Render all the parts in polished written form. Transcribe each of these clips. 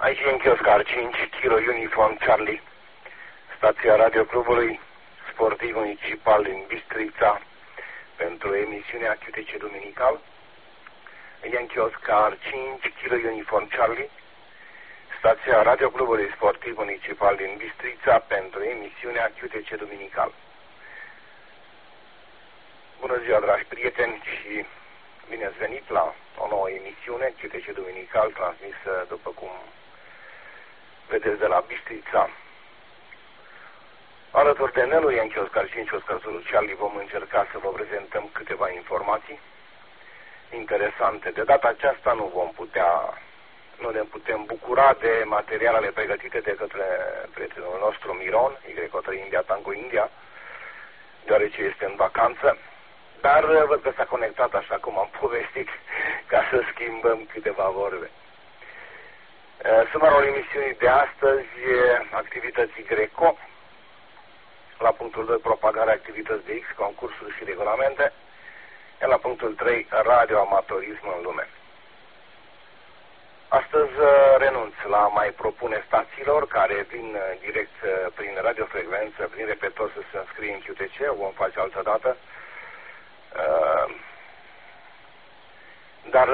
Aici Yankee Oscar 5, Kilo Uniform Charlie, stația radioclubului sportiv municipal din Bistrița, pentru emisiunea QTC Duminical. Yankee Oscar 5, Kilo Uniform Charlie, stația radioclubului sportiv municipal din Bistrița, pentru emisiunea QTC Duminical. Bună ziua, dragi prieteni, și bine ați venit la o nouă emisiune QTC Duminical, transmisă, după cum vedeți, de la Bistrița. Alături de Nelu, Yankee Oscar 5, Oscar Zulu Charlie, vom încerca să vă prezentăm câteva informații interesante. De data aceasta nu ne putem bucura de materialele pregătite de către prietenul nostru Miron, Y3 India Tango India, deoarece este în vacanță, dar văd că s-a conectat, așa cum am povestit, ca să schimbăm câteva vorbe. Sumarul emisiunii de astăzi, activității Greco, la punctul 2, propagarea activități de X, concursuri și regulamente, iar la punctul 3, radioamatorism în lume. Astăzi renunț la mai propune stațiilor care vin direct prin radiofrecvență, prin repetor, să se înscrie în QTC, o vom face altă dată. Dar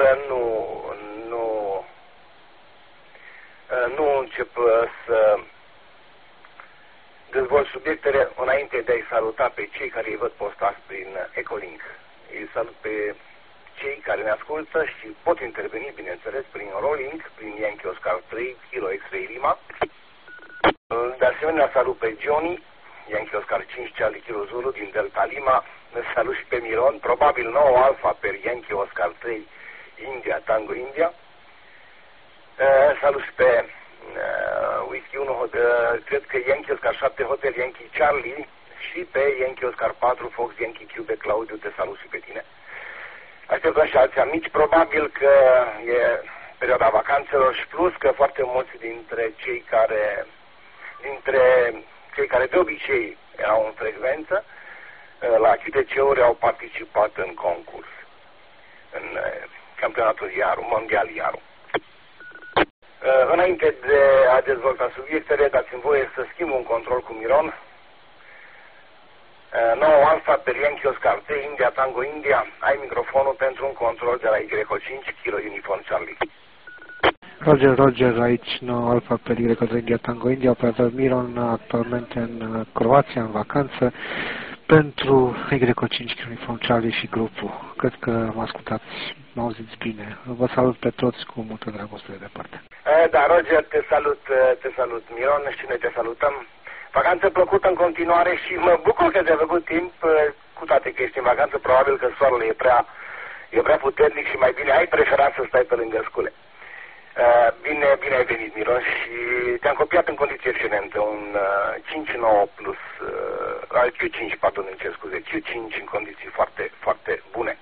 nu încep să dezvolt subiectele înainte de a-i saluta pe cei care îi văd postați prin Ecolink. Îi salut pe cei care ne ascultă și pot interveni, bineînțeles, prin Rolling, prin Yankee Oscar 3, Kilo X-Ray Lima. De asemenea, salut pe Johnny, Yankee Oscar 5, Charlie Kilo Zulu din Delta Lima. Salut și pe Miron, probabil 9 Alpha per Yankee Oscar 3, India Tango India. Salut și pe Whisky 1, cred că Yankee Oscar 7 Hotel Yankee Charlie, și pe Yankee Oscar 4 Fox Yankee Cube Claudiu, te salut și pe tine. Așteptăm și alți amici, probabil că e perioada vacanțelor și plus că foarte mulți dintre cei care de obicei erau în frecvență la QTC-uri au participat în concurs, în campionatul mondial Iaru. Înainte de a dezvolta subiectele, dați-mi voie să schimb un control cu Miron. 9 Alpha per Yankee Oscar 3, India Tango India, ai microfonul pentru un control de la Y5, Kilo Uniform Charlie. Roger, aici 9 Alpha per Y3 India Tango India, operator Miron, actualmente în Croația, în vacanță, pentru Y5 Kilo Uniform Charlie și grupul. Cred că mă ascultați, mă auziți bine. Vă salut pe toți cu multă dragoste de departe. Da, Roger, te salut Miron și noi te salutăm. Vacanță plăcută în continuare și mă bucur că ți-a făcut timp, cu toate că ești în vacanță, probabil că soarele e prea puternic și mai bine ai preferat să stai pe lângă scule. Bine ai venit, Miron, și te-am copiat în condiții excelente, un 5-9 plus, Q5, pardon, îmi cer scuze, Q5 în condiții foarte, foarte bune.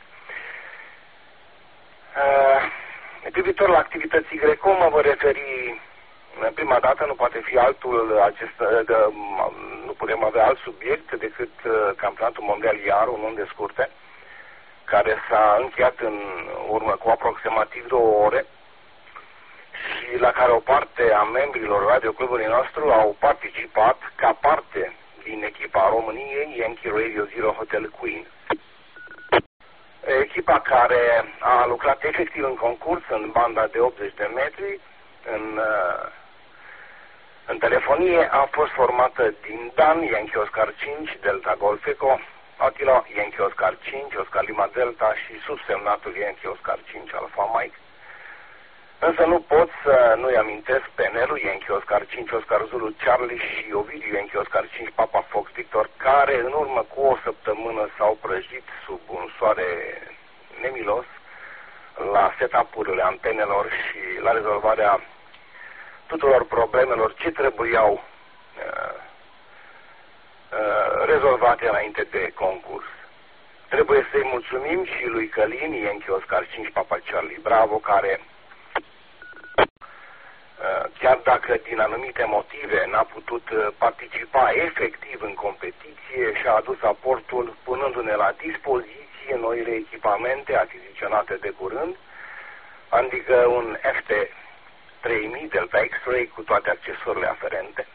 Privitor la activității Greco, mă voi referi prima dată, nu poate fi nu putem avea alt subiect decât campionatul mondial Iaru, în unde scurte, care s-a încheiat în urmă cu aproximativ 2 ore și la care o parte a membrilor radioclubului nostru au participat ca parte din echipa României, Yankee Radio Zero Hotel Queen. Echipa care a lucrat efectiv în concurs în banda de 80 de metri, în telefonie, a fost formată din Dan, Yankee Oscar 5, Delta Golf Echo, Attila, Yankee Oscar 5, Oscar Lima Delta și subsemnatul Yankee Oscar 5, Alpha Mike. Însă nu pot să nu-i amintesc pe Nelu, Yankee Oscar 5, Oscar Zulu Charlie și Ovidiu, Yankee Oscar 5, Papa Fox Victor, care în urmă cu o săptămână s-au prăjit sub un soare nemilos la setup-urile antenelor și la rezolvarea tuturor problemelor ce trebuiau rezolvate înainte de concurs. Trebuie să-i mulțumim și lui Călin, Yankee Oscar 5, Papa Charlie Bravo, care chiar dacă din anumite motive n-a putut participa efectiv în competiție, și-a adus aportul punându-ne la dispoziție noile echipamente achiziționate de curând, adică un FT 3000 Delta X-Ray cu toate accesorile aferente.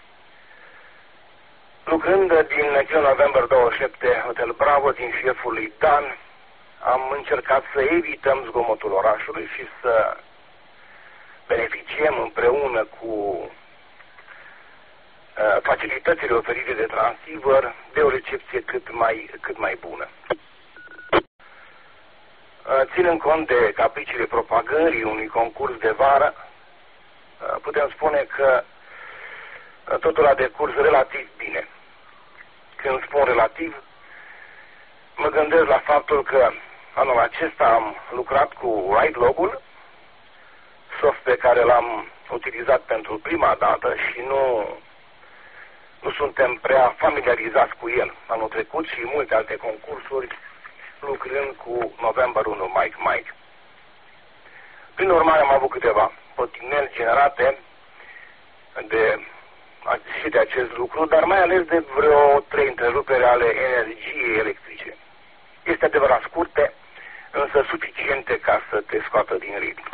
Lucrând din Kill November 27 Hotel Bravo, din șeful lui Dan, am încercat să evităm zgomotul orașului și să beneficiem împreună cu facilitățile oferite de transceiver de o recepție cât mai bună. Ținând cont de capriciile propagării unui concurs de vară, putem spune că totul a decurs relativ bine. Când spun relativ, mă gândesc la faptul că anul acesta am lucrat cu RideLog-ul, soft pe care l-am utilizat pentru prima dată și nu suntem prea familiarizați cu el. Anul trecut și multe alte concursuri lucrând cu November 1 Mike. Prin urmare am avut câteva potigneli generate și de acest lucru, dar mai ales de vreo 3 întreruperi ale energiei electrice. Este adevărat scurte, însă suficiente ca să te scoată din ritm.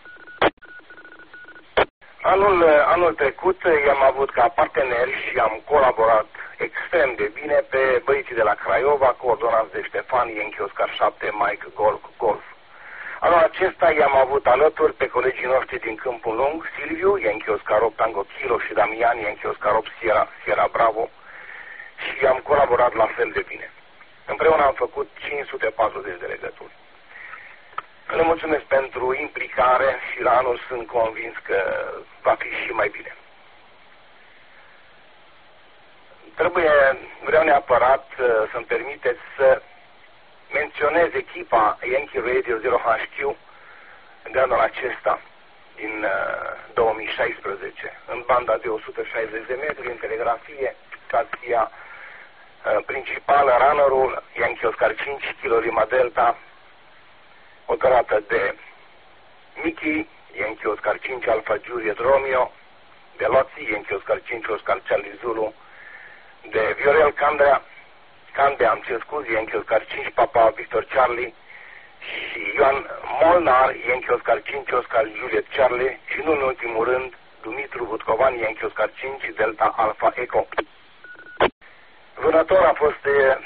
Anul trecut i-am avut ca parteneri și am colaborat extrem de bine pe băieții de la Craiova, coordonați de Ștefan, Yankee Oscar 7, Mike Golf. Anul acesta i-am avut alături pe colegii noștri din Câmpul Lung, Silviu, Yankee Oscar 8 Tango Kilo și Damian, Yankee Oscar 8 Sierra Bravo, și am colaborat la fel de bine. Împreună am făcut 540 de legături. Le mulțumesc pentru implicare și la anul sunt convins că va fi și mai bine. Vreau neapărat să-mi permiteți să menționez echipa Yankee Radio 0HQ de anul acesta, din 2016, în banda de 160 de metri, în telegrafie, stația principală, runner-ul, Yankee Oscar 5, Kilo Lima Delta, operată de Mickey, Yankee Oscar 5, Alpha Juliet Romeo, de Lotzi, Yankee Oscar 5, Oscar Charlie Zulu, de Viorel Candea, Yankee Oscar 5, Papa Victor Charlie, și Ioan Molnar, Yankee Oscar 5, Oscar Juliet Charlie, și nu în ultimul rând, Dumitru Vutcovan, Yankee Oscar 5, Delta Alpha Echo. Vânător a fost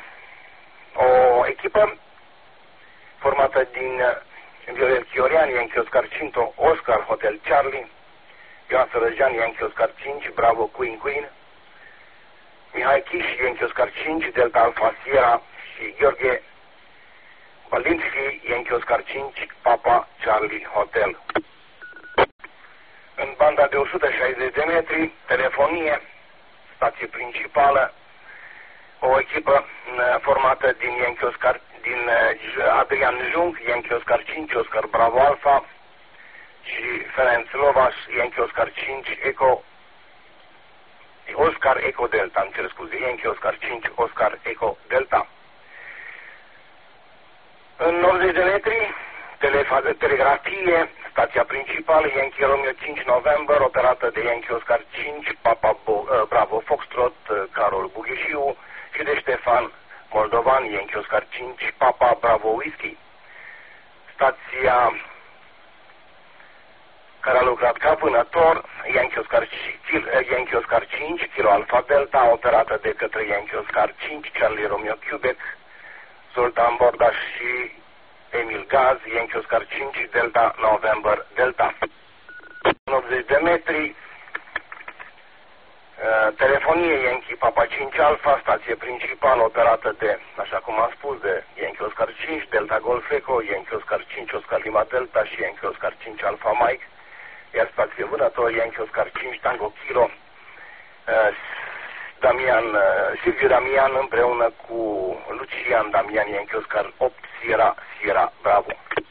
o echipă formată din Viorel Chiorian, Yankee Oscar 5, Oscar Hotel Charlie, Ioan Sărăjean, Yankee Oscar 5, Bravo Queen, Mihai Chiș, Yankee Oscar 5, Delta Alpha Sierra, și Gheorghe Balinski, Yankee Oscar 5, Papa Charlie Hotel. În banda de 160 de metri, telefonie, stație principală, o echipă formată din Adrian Jung, Yankee Oscar 5, Oscar Bravo Alpha, și Ferenc Lovaș, Yankee Oscar 5, Oscar Echo Delta, Yankee Oscar 5, Oscar Echo Delta. În 90 de metri, telegrafie, stația principală, Yankee Romeo 5 November, operată de Yankee Oscar 5, Papa Bravo Foxtrot, Carol Bughișiu, și de Ștefan Moldovan, Yankee Oscar 5, Papa Bravo Whisky. Stația care a lucrat ca vânător, Yankee Oscar 5, Kilo Alpha Delta, operată de către Yankee Oscar 5, Charlie Romeo Quebec, Sultan Bordaș și Emil Gaz, Yankee Oscar 5, Delta November Delta. 80 de metri, telefonie Yankee Papa 5 Alpha, stație principală operată de, așa cum am spus, de Yankee Oscar 5, Delta Golf Echo, Yankee Oscar 5, Oscar Lima Delta și Yankee Oscar 5 Alpha Mike, iar stație vânător Yankee Oscar 5 Tango Kilo, Silviu Damian împreună cu Lucian Damian, Yankee Oscar 8 Sierra Bravo.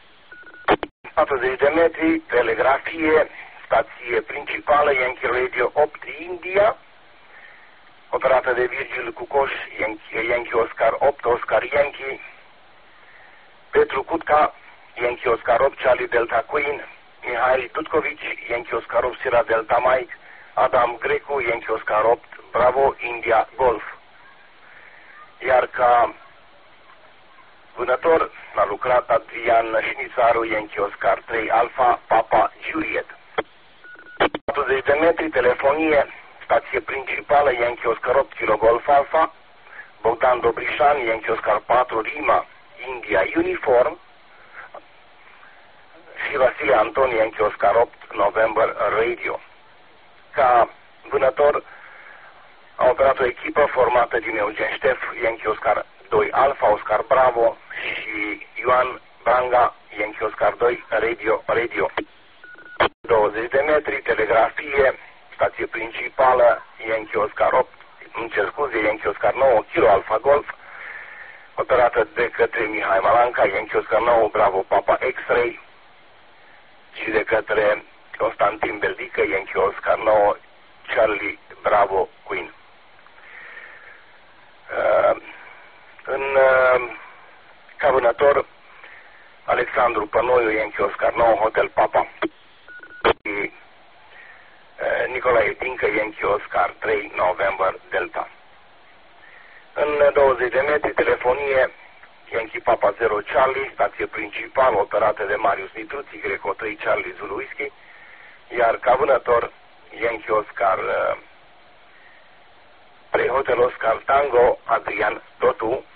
40 de metri, telegrafie, stație principală Yankee Radio 8 India, operată de Virgil Cucoș, Yankee Oscar 8 Oscar Yankee, Petru Cutca, Yankee Oscar 8 Charlie Delta Queen, Mihail Tutkovici, Yankee Oscar 8 Sierra Delta Mike, Adam Grecu, Yankee Oscar 8 Bravo India Golf. Iar ca vânător a lucrat Adrian Șnițaru, Yankee Oscar 3 Alpha Papa Juliet. metri, telefonie, stație principală, Yankee Oscar 8, Kilo Golf Alpha, Bogdan Dobrișan, Yankee Oscar 4, Lima, India Uniform, și Vasile Anton, Yankee Oscar 8, November Radio. Ca vânător a operat o echipă formată din Eugen Ștef, Yankee Oscar 2 Alpha, Oscar Bravo și Ioan Branga, Yankee Oscar 2 Radio. 20 de metri, telegrafie, stație principală, Yankee Oscar 8, Yankee Oscar 9, Kilo Alpha Golf, operată de către Mihai Malanca, Yankee Oscar 9, Bravo Papa X-Ray, și de către Constantin Beldică, Yankee Oscar 9, Charlie Bravo Queen. Ca vânător, Alexandru Pănoiu, Yankee Oscar 9, Hotel Papa, și Nicolae Dincă, Yankee Oscar 3, November Delta. În 20 de metri, telefonie, Yankee Papa 0 Charlie, stație principală operată de Marius Nitruți, Greco 3 Charlie Zulu Whisky, iar ca vânător, Yankee Oscar 3 Hotel Oscar Tango, Adrian Totu.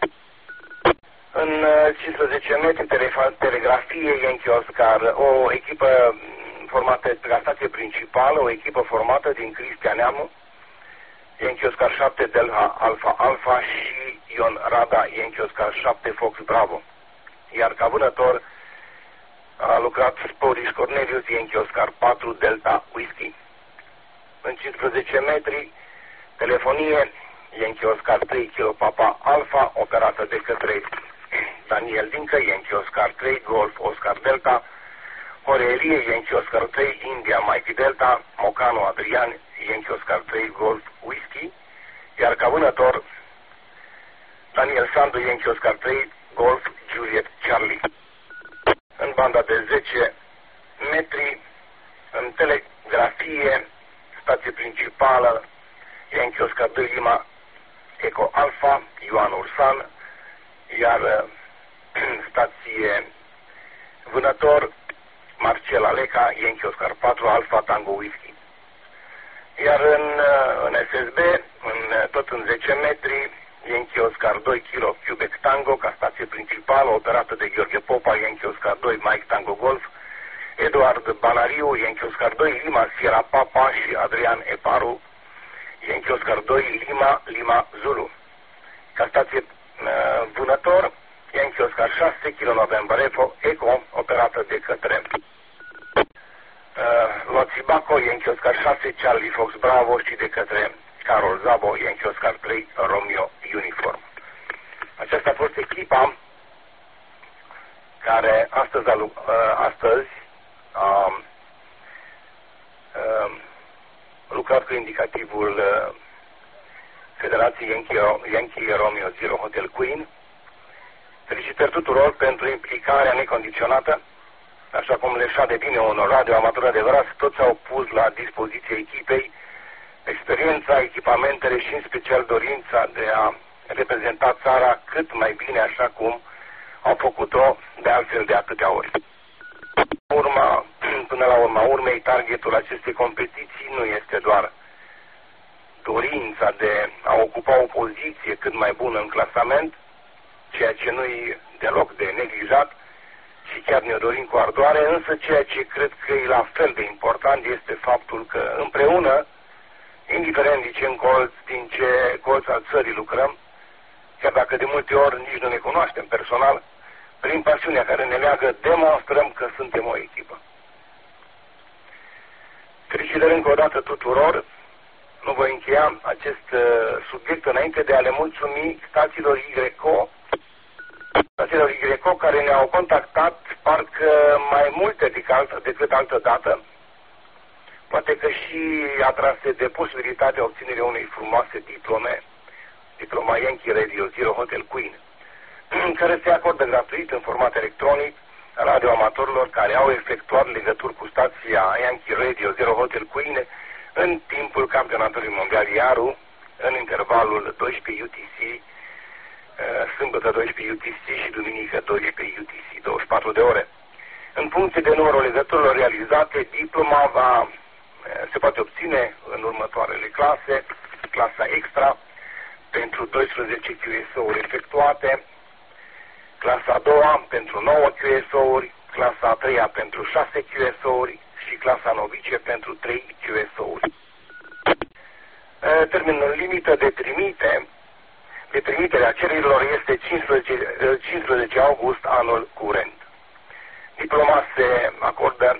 În 15 metri, telegrafie, Yankee Oscar, o echipă formată la stație principală, o echipă formată din Cristian Neamu, Yankee Oscar 7 Delta Alpha Alpha și Ion Rada, Yankee Oscar 7 Fox Bravo. Iar ca vânător a lucrat Sporis Cornelius, Yankee Oscar 4 Delta Whisky. În 15 metri, telefonie, Yankee Oscar 3 Kilo Papa Alpha, operată de către Daniel Dincă, Yankee Oscar 3 Golf Oscar Delta, Horelie, Yankee Oscar 3 India Mike Delta, Mocano Adrian, Yankee Oscar 3 Golf Whisky, iar ca vânător, Daniel Sandu, Yankee Oscar 3 Golf Juliet Charlie. În banda de 10 metri, în telegrafie, stație principală, Yankee Oscar 2 Lima Eco Alpha, Ioan Ursan, iar stație vânător, Marcel Aleca, Yankee Oscar 4 Alpha Tango Whisky. Iar în SSB, tot în 10 metri, Yankee Oscar 2 Kilo Quebec Tango, ca stație principală, operată de Gheorghe Popa, Yankee Oscar 2 Mike Tango Golf, Eduard Banariu, Yankee Oscar 2 Lima Sierra Papa și Adrian Eparu, Yankee Oscar 2 Lima Zulu. Ca stație vânător, Yankee Oscar 6 Kilo November Eco, operată de către Loțibaco, Yankee Oscar 6 Charlie Fox Bravo și de către Carol Zabo, Yankee Oscar 3 Romeo Uniform. Aceasta a fost echipa care astăzi a lucrat cu indicativul Federației Yankee Romeo Zero Hotel Queen. Felicitări tuturor pentru implicarea necondiționată, așa cum le șade bine un radioamator adevărat, toți au pus la dispoziție echipei experiența, echipamentele și în special dorința de a reprezenta țara cât mai bine, așa cum au făcut-o de altfel de atâtea ori. Până la urma urmei, targetul acestei competiții nu este doar dorința de a ocupa o poziție cât mai bună în clasament, ceea ce nu-i deloc de neglijat și chiar ne dorim cu ardoare, însă ceea ce cred că e la fel de important este faptul că împreună, indiferent din ce colț al țării lucrăm, chiar dacă de multe ori nici nu ne cunoaștem personal, prin pasiunea care ne leagă, demonstrăm că suntem o echipă. Felicitări încă o dată tuturor. Nu voi încheia acest subiect înainte de a le mulțumi stațiilor YCO care ne-au contactat parcă mai multe decât altă dată, poate că și atrase de posibilitatea obținerii unei frumoase diploma Yankee Radio Zero Hotel Queen, care se acordă gratuit în format electronic radioamatorilor care au efectuat legături cu stația Yankee Radio Zero Hotel Queen în timpul campionatului mondial IARU, în intervalul 12 UTC, sâmbătă 12 UTC și duminică 12 UTC, 24 de ore. În funcție de numărul legăturilor realizate, diploma va se poate obține în următoarele clase: clasa extra pentru 12 QSO-uri efectuate, clasa a doua pentru 9 QSO-uri, clasa a treia pentru 6 QSO-uri și clasa novice pentru 3 QSO-uri. Termenul limită de trimitere a cererilor este 15 august anul curent. Diploma se acordă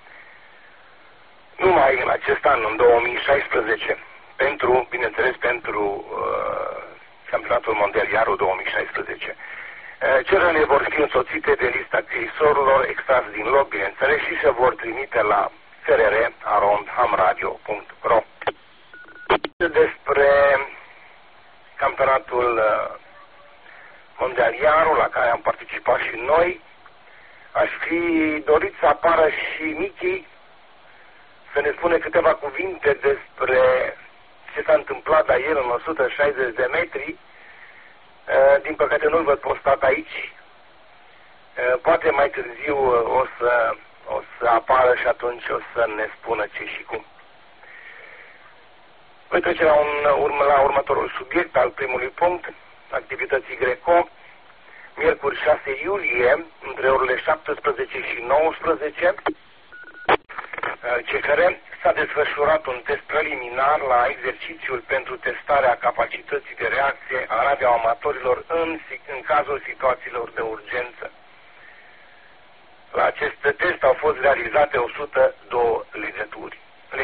numai în acest an, în 2016, bineînțeles, pentru Campionatul Mondial Iarul 2016. Cererile vor fi însoțite de lista scrisorilor extrase din loc, bineînțeles, și se vor trimite la frr@hamradio.ro. Despre Campionatul Mondial Iarul, la care am participat și noi, aș fi dorit să apară și Michi să ne spune câteva cuvinte despre ce s-a întâmplat la el în 160 de metri. Din păcate nu-l văd postat aici. Poate mai târziu o să apară și atunci o să ne spună ce și cum. Voi trece la următorul subiect al primului punct, activității Greco. Miercuri 6 iulie, între orele 17 și 19, CFR s-a desfășurat un test preliminar la exercițiul pentru testarea capacității de reacție a radioamatorilor în cazul situațiilor de urgență. La acest test au fost realizate 102 legături.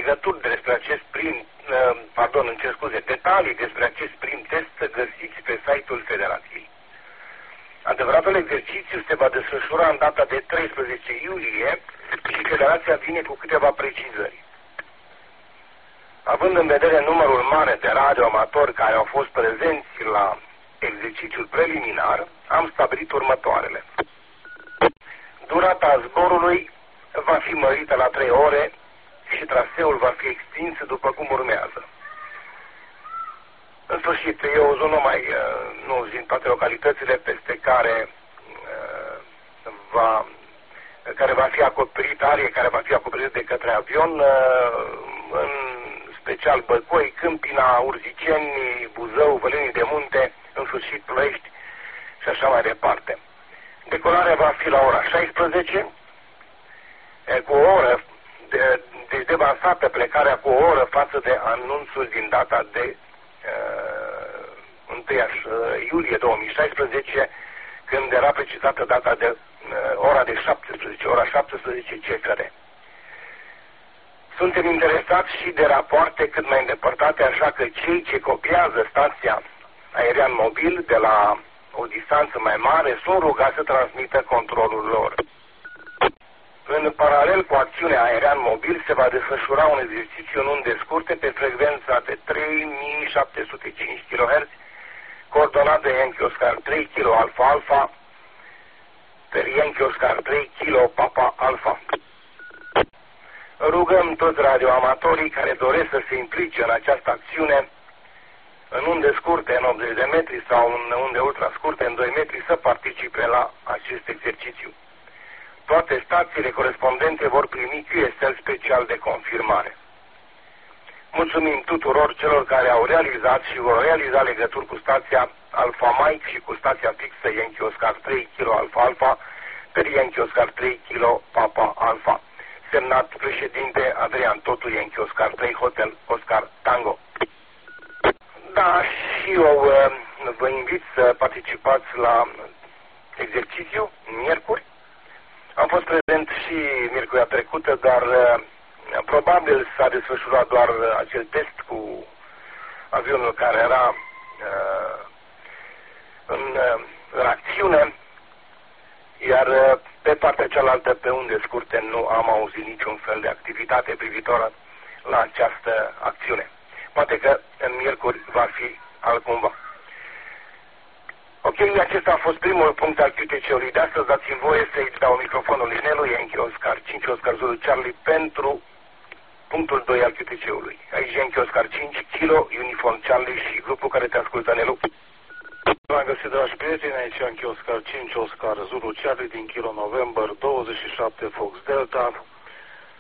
Detalii despre acest prim test să găsiți pe site-ul Federației. Adevăratul exercițiu se va desfășura în data de 13 iulie și Federația vine cu câteva precizări. Având în vedere numărul mare de radioamatori care au fost prezenți la exercițiul preliminar, am stabilit următoarele. Durata zborului va fi mărită la 3 ore și traseul va fi extins după cum urmează. În sfârșit, eu nu zic toate localitățile peste care va fi acoperit, care va fi acoperit de către avion, în special Băcoi, Câmpina, Urziceni, Buzău, Vălenii de Munte, în sfârșit Ploiești și așa mai departe. Decolarea va fi la ora 16, cu o oră, deci devansată plecarea cu o oră față de anunțul din data de 1 iulie 2016, când era precizată data de ora de 17, ora 17 CFR. Suntem interesați și de rapoarte cât mai îndepărtate, așa că cei ce copiază stația aerian mobil de la o distanță mai mare sunt rugați să transmită controlul lor. În paralel cu acțiunea aerian mobil se va desfășura un exercițiu în unde scurte pe frecvența de 3705 kHz, coordonat de Yankee Oscar 3 kg Alfa Alfa per Yankee Oscar 3 kg Papa Alfa. Rugăm toți radioamatorii care doresc să se implice în această acțiune în unde scurte, în 80 de metri sau în unde ultra scurte, în 2 metri, să participe la acest exercițiu. Toate stațiile corespondente vor primi QSL special de confirmare. Mulțumim tuturor celor care au realizat și vor realiza legături cu stația Alfa Mike și cu stația fixă Yankee Oscar 3 kg Alfa Alfa per Yankee Oscar 3 kg Papa Alfa. Semnat președinte Adrian Totu, Yankee Oscar 3 Hotel Oscar Tango. Da, și eu vă invit să participați la exercițiu miercuri. Am fost prezent și miercurea trecută, dar probabil s-a desfășurat doar acel test cu avionul care era în acțiune, iar pe partea cealaltă, pe unde scurte, nu am auzit niciun fel de activitate privitoare la această acțiune. Poate că în miercuri va fi altcumva. Ok, acesta a fost primul punct al QTC-ului de astăzi. Dați-mi voie să-i dau microfonul Linelui, Yankee Oscar 5, Oscar Zulu Charlie, pentru punctul 2 al QTC-ului. Aici Yankee Oscar 5, Kilo, Uniform Charlie și grupul care te ascultă, Nelu. V-am găsit, dragi prieteni, aici Yankee Oscar 5, Oscar Zulu Charlie din Kilo November 27 Fox Delta.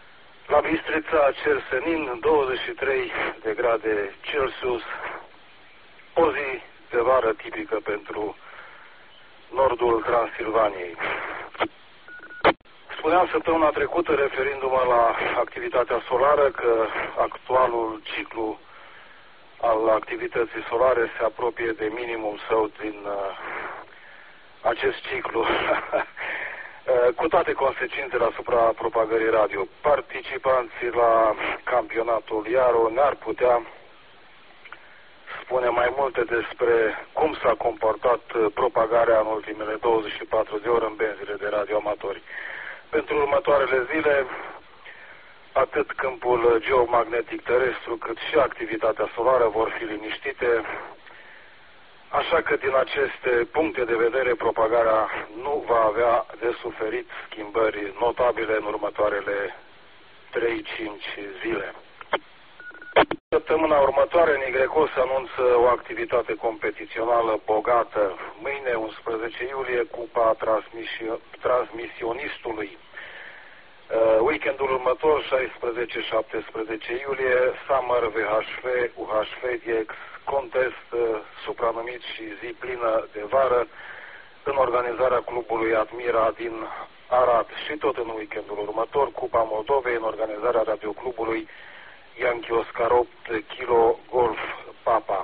La Bistrița, cer senin, 23 de grade Celsius, o zi de vară tipică pentru nordul Transilvaniei. Spuneam săptămâna trecută, referindu-mă la activitatea solară, că actualul ciclu al activității solare se apropie de minimum său din acest ciclu, cu toate consecințele asupra propagării radio. Participanții la campionatul Iaro ne-ar putea spune mai multe despre cum s-a comportat propagarea în ultimele 24 de ore în benzile de radioamatori. Pentru următoarele zile, atât câmpul geomagnetic terestru, cât și activitatea solară vor fi liniștite, așa că din aceste puncte de vedere propagarea nu va avea de suferit schimbări notabile în următoarele 3-5 zile. Săptămâna următoare, Nigreco se anunță o activitate competițională bogată. Mâine, 11 iulie, Cupa Transmisionistului. Weekendul următor, 16-17 iulie, Summer VHF, UHF DX Contest, supranumit și zi plină de vară, în organizarea clubului Admira din Arad. Și tot în weekendul următor, Cupa Moldovei, în organizarea radioclubului Yankee Oscar 8 Kilo Golf Papa.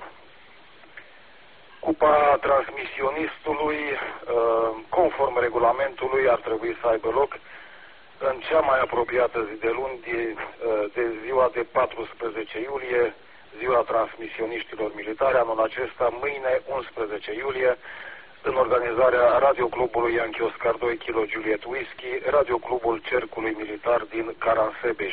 Cupa Transmisionistului, conform regulamentului, ar trebui să aibă loc în cea mai apropiată zi de luni de ziua de 14 iulie, ziua transmisioniștilor militari, anul acesta, mâine, 11 iulie, în organizarea radioclubului Yankee Oscar 2 Kilo Juliet Whisky, radioclubul Cercului Militar din Caransebeș.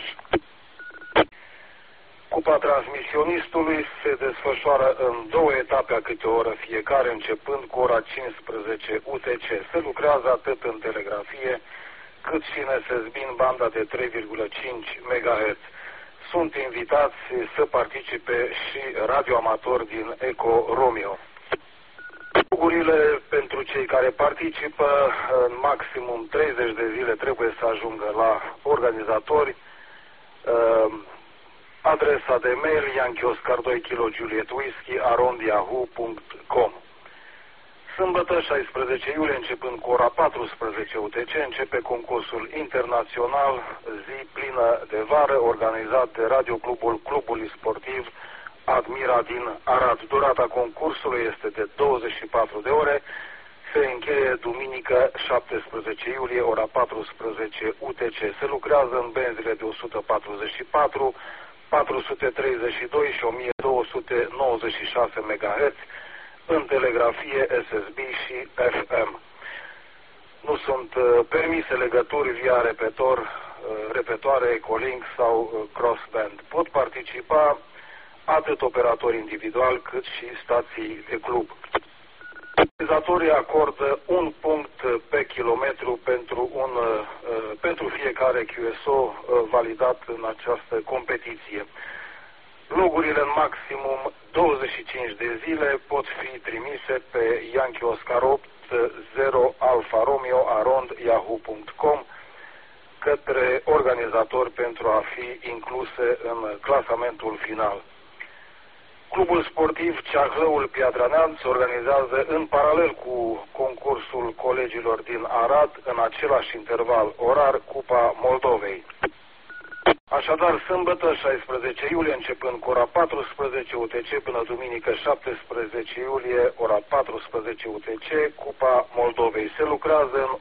Cupa Transmisionistului se desfășoară în 2 etape a câte o oră fiecare, începând cu ora 15 UTC. Se lucrează atât în telegrafie, cât și în SSB în banda de 3,5 MHz. Sunt invitați să participe și radioamatori din Eco Romeo. Logurile pentru cei care participă în maximum 30 de zile trebuie să ajungă la organizatori. Adresa de mail Yankee Oscar 2 Kilo Juliet Whisky @yahoo.com. Sâmbătă, 16 iulie, începând cu ora 14 UTC, începe concursul internațional zi plină de vară, organizat de radioclubul Clubului Sportiv Admira din Arad. Durata concursului este de 24 de ore, se încheie duminică 17 iulie, ora 14 UTC. Se lucrează în benzile de 144, 432 și 1296 MHz, în telegrafie, SSB și FM. Nu sunt permise legături via repetoare, Ecolink sau Crossband. Pot participa atât operatori individuali cât și stații de club. Utilizatorii acordă un punct pe kilometru pentru fiecare QSO validat în această competiție. Logurile în maximum 25 de zile pot fi trimise pe Yankee Oscar 8 0 Alfa Romeo @yahoo.com către organizatori pentru a fi incluse în clasamentul final. Clubul sportiv Ceahlăul Piatra Neamț organizează în paralel cu concursul colegilor din Arad, în același interval orar, Cupa Moldovei. Așadar, sâmbătă, 16 iulie, începând cu ora 14 UTC până duminică 17 iulie, ora 14 UTC, Cupa Moldovei. Se lucrează în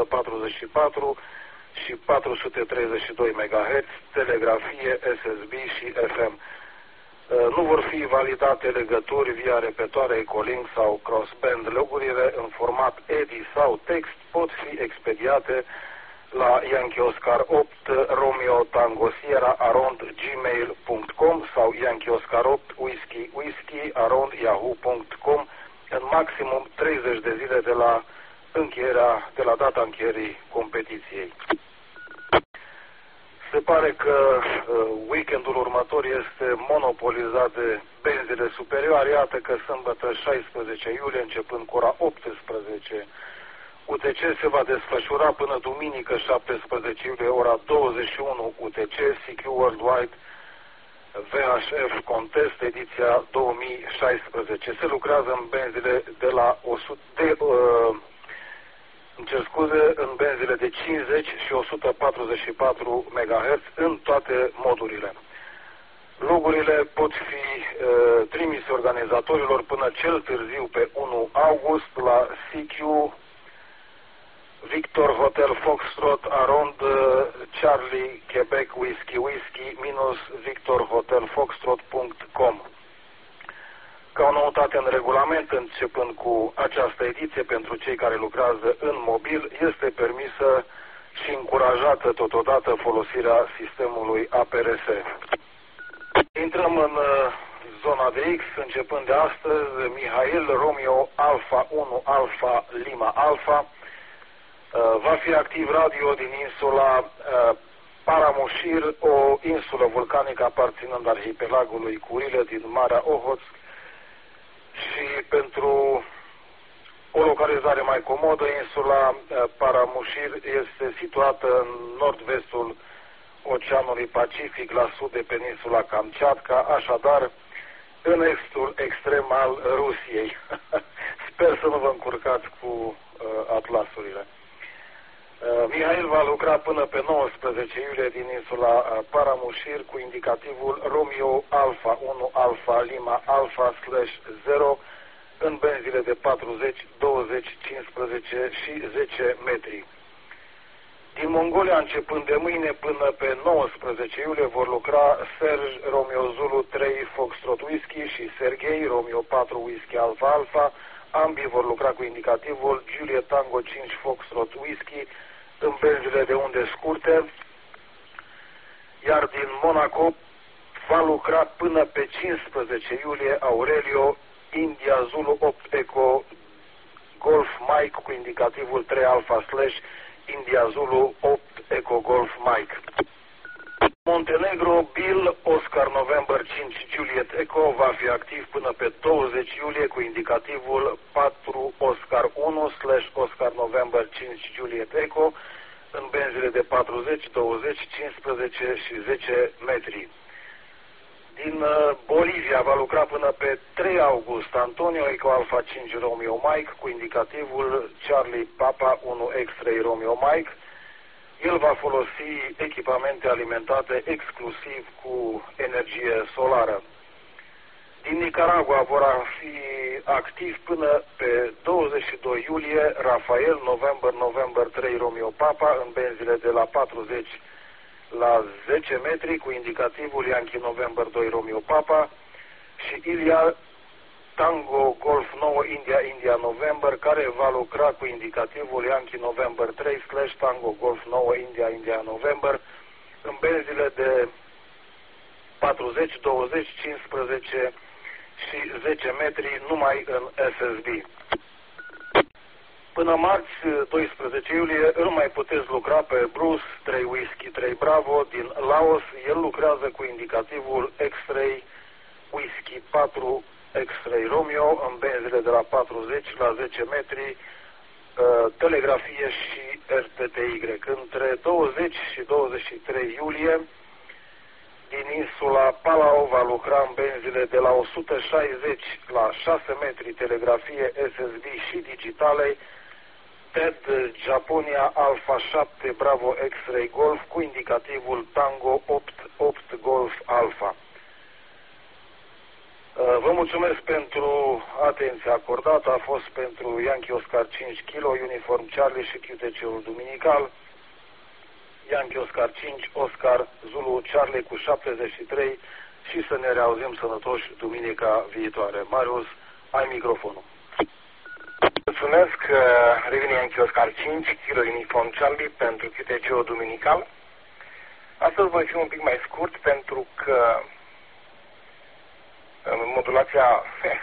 144 și 432 MHz, telegrafie, SSB și FM. Nu vor fi validate legături via repetoare Ecolink sau Crossband. Logurile în format EDI sau text pot fi expediate la Yankee Oscar 8 Romeo Tango Sierra @gmail.com sau Yankee Oscar 8 Whisky @yahoo.com în maximum 30 de zile de la data încheierii competiției. Se pare că weekendul următor este monopolizat de benzile superioare. Iată că sâmbătă 16 iulie, începând cu ora 18 UTC se va desfășura până duminică 17 iulie, ora 21 UTC, CQ Worldwide VHF Contest, ediția 2016. Se lucrează în benzile de la 100 în benzile de 50 și 144 MHz în toate modurile. Logurile pot fi trimise organizatorilor până cel târziu pe 1 august la CQ Victor Hotel Foxtrot Arond Charlie Quebec Whiskey Whiskey minus victorhotelfoxtrot.com. Ca o noutate în regulament, începând cu această ediție, pentru cei care lucrează în mobil, este permisă și încurajată totodată folosirea sistemului APRS. Intrăm în zona de X, începând de astăzi, Mihail Romeo Alfa 1 Alfa Lima Alfa. Va fi activ radio din insula Paramushir, o insulă vulcanică aparținând arhipelagului Curilă din Marea Ohotsk, și pentru o localizare mai comodă, insula Paramushir este situată în nord-vestul Oceanului Pacific, la sud de peninsula Kamchatka, așadar în estul extrem al Rusiei. Sper să nu vă încurcați cu atlasurile. Mihail va lucra până pe 19 iulie din insula Paramushir cu indicativul Romeo Alfa 1 Alfa Lima Alfa /0 în benzile de 40, 20, 15 și 10 metri. Din Mongolia, începând de mâine până pe 19 iulie, vor lucra Serge Romeo Zulu 3 Foxtrot Whisky și Sergei Romeo 4 Whisky Alfa Alfa. Ambii vor lucra cu indicativul Juliet Tango 5 Foxtrot Whisky în benzile de unde scurte, iar din Monaco va lucra până pe 15 iulie Aurelio India Zulu 8 Eco Golf Mike cu indicativul 3 Alpha / India Zulu 8 Eco Golf Mike. Montenegro Bill Oscar November 5 Juliet Eco va fi activ până pe 20 iulie cu indicativul 4 Oscar 1 / Oscar November 5 Juliet Eco în benzile de 40, 20, 15 și 10 metri. Din Bolivia va lucra până pe 3 august Antonio Eco Alpha 5 Romeo Mike cu indicativul Charlie Papa 1 X-Ray Romeo Mike. El va folosi echipamente alimentate exclusiv cu energie solară. Din Nicaragua vor fi activ până pe 22 iulie Rafael November 3 Romeo Papa în benzile de la 40 la 10 metri cu indicativul Yankee November 2 Romeo Papa și Ilia Tango Golf 9 India November, care va lucra cu indicativul Yankee November 3 / Tango Golf 9 India November în benzile de 40, 20, 15 și 10 metri numai în SSB. Până marți, 12 iulie, îl mai puteți lucra pe Bruce 3 Whisky 3 Bravo din Laos. El lucrează cu indicativul X-Ray Whisky 4 X-Ray Romeo în benzile de la 40 la 10 metri, telegrafie și RTTY. Între 20 și 23 iulie, din insula Palau va lucra în benzile de la 160 la 6 metri, telegrafie SSB și digitale, TED Japonia Alpha 7 Bravo X-Ray Golf cu indicativul Tango 8 Golf Alpha. Vă mulțumesc pentru atenția acordată. A fost pentru Yankee Oscar 5 kg, Uniform Charlie și QTC-ul duminical. Yankee Oscar 5, Oscar Zulu Charlie cu 73 și să ne reauzim sănătoși duminica viitoare. Marius, ai microfonul. Mulțumesc, revine Yankee Oscar 5 kg, Uniform Charlie pentru QTC-ul duminical. Astăzi voi fi un pic mai scurt pentru că modulația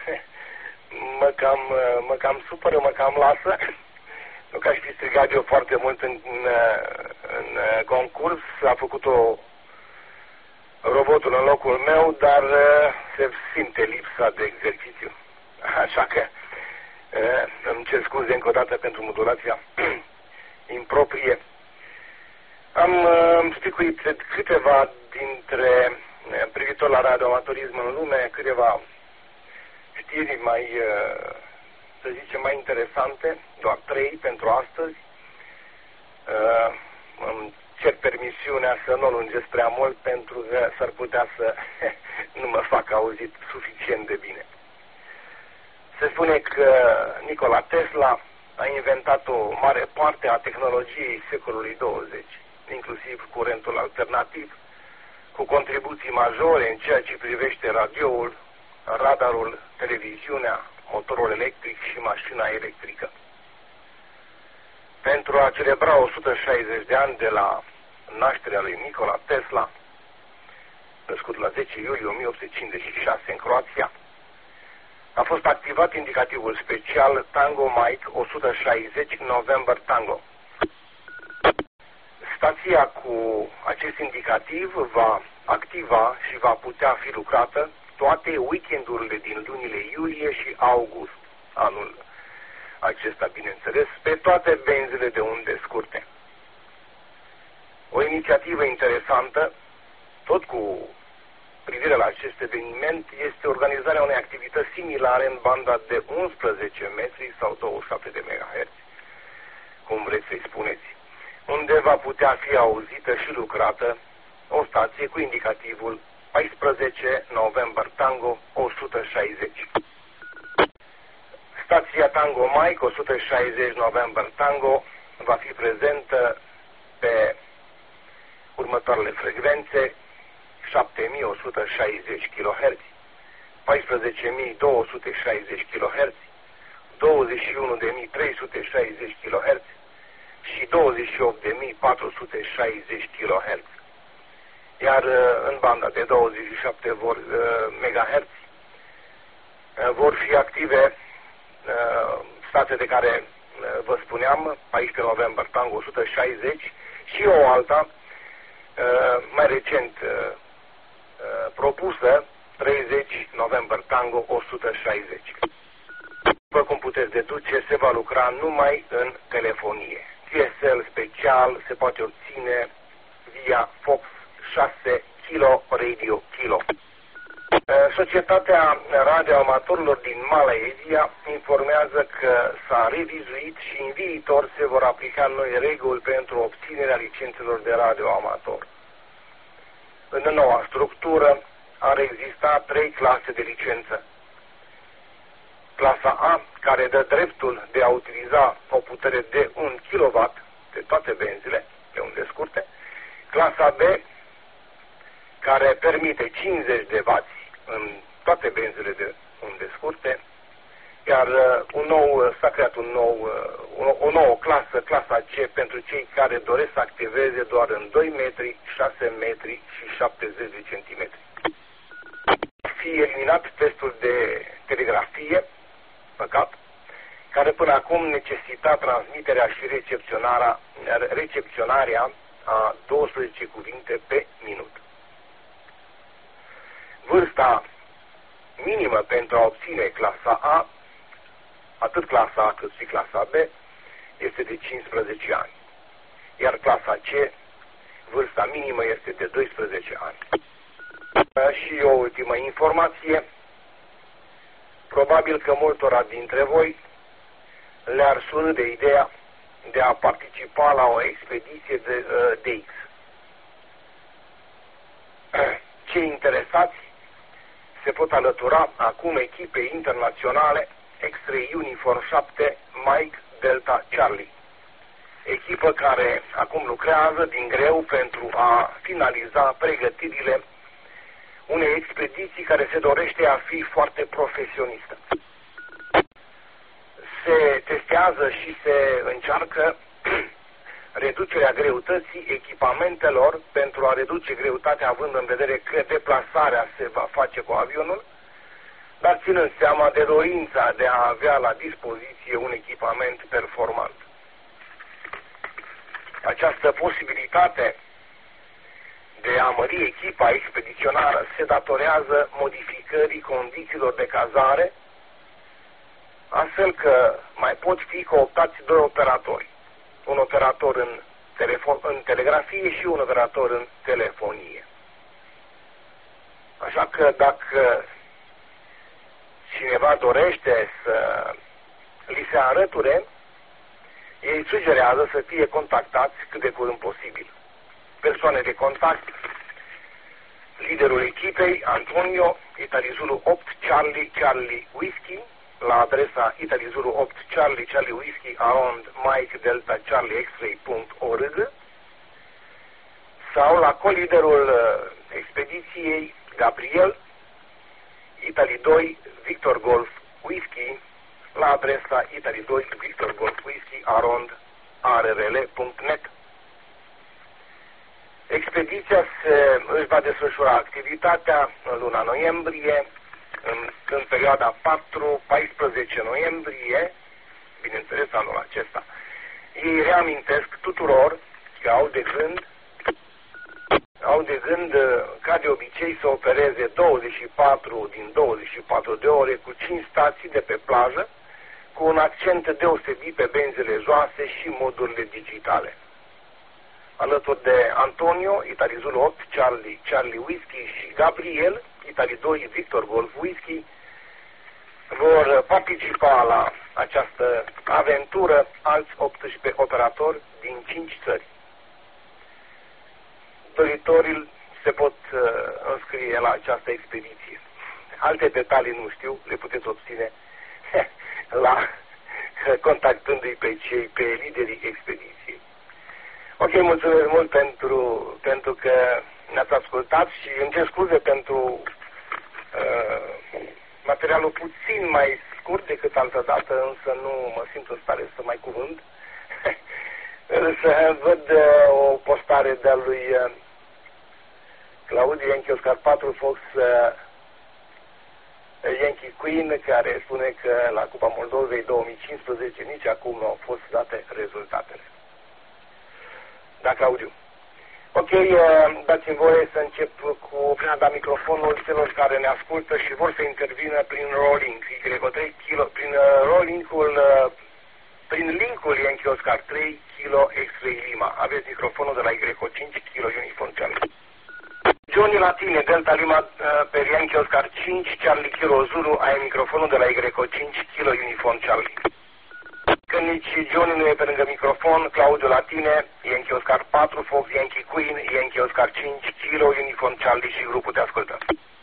mă cam supără, mă cam lasă. Nu că aș fi strigat eu foarte mult în concurs, a făcut-o robotul în locul meu, dar se simte lipsa de exercițiu. Așa că Îmi cer scuze încă o dată pentru modulația improprie. Am spicuit câteva dintre, privitor la radioamatorism în lume, câteva știri mai, să zicem, mai interesante, doar 3 pentru astăzi. Îmi cer permisiunea să nu lungesc prea mult, pentru că s-ar putea să nu mă fac auzit suficient de bine. Se spune că Nikola Tesla a inventat o mare parte a tehnologiei secolului 20, inclusiv curentul alternativ, cu contribuții majore în ceea ce privește radioul, radarul, televiziunea, motorul electric și mașina electrică. Pentru a celebra 160 de ani de la nașterea lui Nikola Tesla, născut la 10 iulie 1856 în Croația, a fost activat indicativul special Tango Mike 160 November Tango. Stația cu acest indicativ va activa și va putea fi lucrată toate weekendurile din lunile iulie și august, anul acesta, bineînțeles, pe toate benzile de unde scurte. O inițiativă interesantă, tot cu privire la acest eveniment, este organizarea unei activități similare în banda de 11 metri sau 27 de MHz, cum vreți să-i spuneți, unde va putea fi auzită și lucrată o stație cu indicativul 14 November Tango 160. Stația Tango Mike 160 November Tango va fi prezentă pe următoarele frecvențe: 7160 kHz, 14260 kHz, 21360 kHz și 28460 kHz. Iar în banda de 27 MHz vor fi active stații de care vă spuneam, 14 November Tango 160 și o alta mai recent propusă, 30 November Tango 160. După cum puteți deduce, se va lucra numai în telefonie. DSL special se poate obține via Fox 6 Kilo Radio Kilo. Societatea radioamatorilor din Malaysia informează că s-a revizuit și în viitor se vor aplica noi reguli pentru obținerea licențelor de radioamator. În noua structură ar exista 3 clase de licență. Clasa A, care dă dreptul de a utiliza o putere de 1 kW de toate benzile, de unde scurte. Clasa B, care permite 50 de W în toate benzile de unde scurte, iar s-a creat o nouă clasă, clasa C, pentru cei care doresc să activeze doar în 2 metri, 6 metri și 70 de centimetri. Fi eliminat testul de telegrafie, păcat, care până acum necesita transmiterea și recepționarea a 12 cuvinte pe minut. Vârsta minimă pentru a obține clasa A, atât clasa A cât și clasa B, este de 15 ani. Iar clasa C, vârsta minimă este de 12 ani. Și o ultimă informație. Probabil că multora dintre voi le-ar surâde ideea de a participa la o expediție de DX. Cei interesați se pot alătura acum echipei internaționale X-Ray Uniform 7 Mike Delta Charlie, echipă care acum lucrează din greu pentru a finaliza pregătirile unei expediții care se dorește a fi foarte profesionistă. Se testează și se încearcă reducerea greutății echipamentelor pentru a reduce greutatea, având în vedere că deplasarea se va face cu avionul, dar ținând seama de dorința de a avea la dispoziție un echipament performant. Această posibilitate de a mări echipa expediționară se datorează modificării condițiilor de cazare astfel că mai pot fi cooptați 2 operatori. Un operator în telegrafie și un operator în telefonie. Așa că dacă cineva dorește să li se arăture, ei sugerează să fie contactați cât de curând posibil. Persoane de contact: liderul echipei, Antonio, Italy Zulu 8 Charlie Charlie Whiskey, la adresa Italy Zulu 8 Charlie Charlie Whiskey around Mike Delta Charlie X-ray.org, sau la coliderul expediției, Gabriel, Italy 2 Victor Golf Whiskey, la adresa Italy 2 Victor Golf Whiskey around arrl.net. Expediția își va desfășura activitatea în luna noiembrie, în perioada 4-14 noiembrie, bineînțeles anul acesta. Ei reamintesc tuturor că au de gând ca de obicei să opereze 24 din 24 de ore cu 5 stații de pe plajă, cu un accent deosebit pe benzile joase și modurile digitale. Alături de Antonio, Italy Zulu 8 Charlie Whiskey și Gabriel, Italy 2 Victor Golf Whiskey, vor participa la această aventură alți 18 operatori din 5 țări. Doritorii se pot înscrie la această expediție. Alte detalii nu știu, le puteți obține contactându-i pe liderii expediției. Ok, mulțumesc mult pentru că ne-ați ascultat și îmi cer scuze pentru materialul puțin mai scurt decât altă dată, însă nu mă simt în stare să mai cuvânt. Însă văd o postare de-a lui Claudiu Yankee Oscar 4 Fox Yankee Queen, care spune că la Cupa Moldovei 2015 nici acum nu au fost date rezultatele. Da, Claudiu. Ok, dați-mi voie să încep cu a da microfonul celor care ne ascultă și vor să intervină prin rolling, prin linkul Yankee Oscar 3 Kilo X-Ray Lima. Aveți microfonul de la YO 5 Kilo Uniform Charlie. Johnny la tine, Delta Lima pe Yankee Oscar 5 Charlie Kilo Zulu, ai microfonul de la YO 5 Kilo Uniform Charlie. Când nici Johnny nu e pe lângă microfon, Claudiu la tine, Yankee Oscar 4 Fox Yankee Queen, Yankee Oscar 5 Kilo Uniform Charlie și grupul te ascultă.